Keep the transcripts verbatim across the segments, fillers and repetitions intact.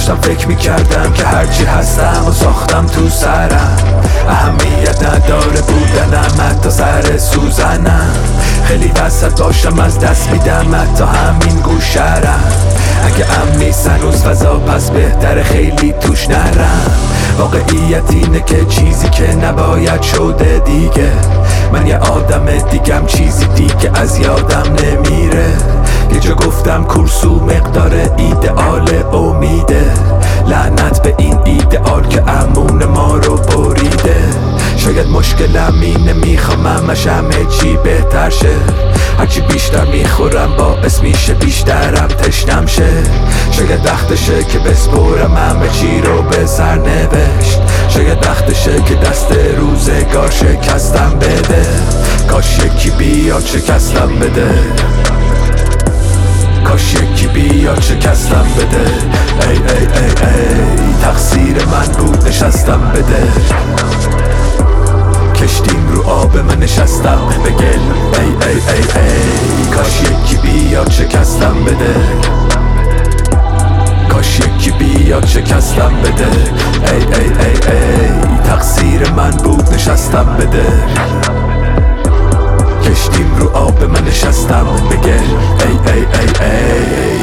داشتم فکر میکردم که هرچی هستم و ساختم تو سرم، اهمیت نداره بودنم حتی سر سوزنم. خیلی وسط باشم از دست میدم حتی همین گوشرم. اگه امن نیست هنوز فضا پس بهتره خیلی توش نرم. واقعیت اینه که چیزی که نباید شده دیگه. من یه آدم دیگم چیزی دیگه از یادم نمیره. یه جا گفتم کورسو مقدار ایدئال امیده. لعنت به این ایدئال که امون ما رو بریده. شاید مشکلم اینه میخوام همش همه چی بهتر شه. هرچی بیشتر میخورم باعث میشه بیشترم تشنم شه. شاید وقتشه که بسپرم همه چی رو به سرنوشت. شاید وقتشه که دست روزگار شکستم بده. کاش یکی بیاد شکستم بده. کاش یکی بیاد شکستم بده. ای ای ای ای تقصیر من بود نشستم بده. کشتیم رو آب من نشستم به گل. ای ای ای ای کاش یکی بیاد شکستم بده. کاش یکی بیاد شکستم بده. ای ای ای ای تقصیر من بود نشستم بده. کشتیم رو آب من نشستم به گل. ای ای ای ای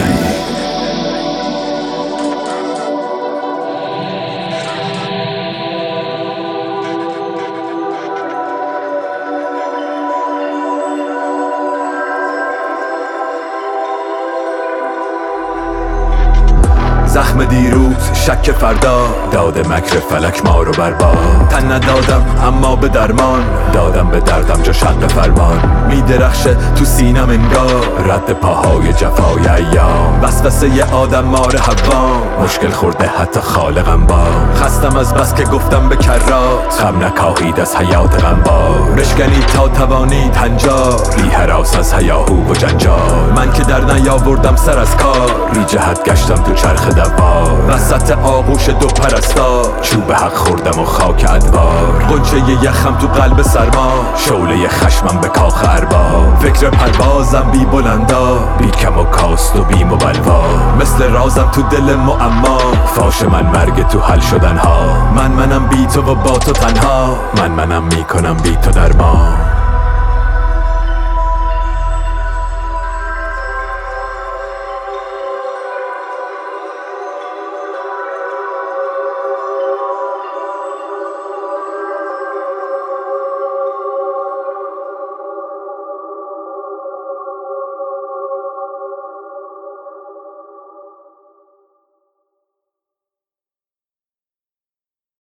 زخم دیروز شک فردا داده مکر فلک ما رو برباد. تن ندادم اما به درمان دادم به دردم جا شق فرمان. میدرخشه تو سینم انگار رد پاهای جفای ایام. وسوسه ی آدم مار حوام مشکل خورده حتی خالقم با. خستم از بس که گفتم به کرات غم نکاهید از حیات غمبار. بشکنید تا توانید هنجار بی هراس از هیاهو و جنجال. من که در نیاوردم سر از کار بی جهت گشتم تو چرخ دوار. وسط آغوش دو پرستار چوب حق خوردم و خاک ادوار. غنچه یخم تو قلب سرما شعله خشمم به کاخ ارباب. فکر پروازم بی بلندا بی کم و کاست و بیم و بلوا. مثل رازم تو دل معما فاش من مرگ تو حل شدن ها. من منم بی تو و با تو تنها. من منم میکنم بی تو درمان.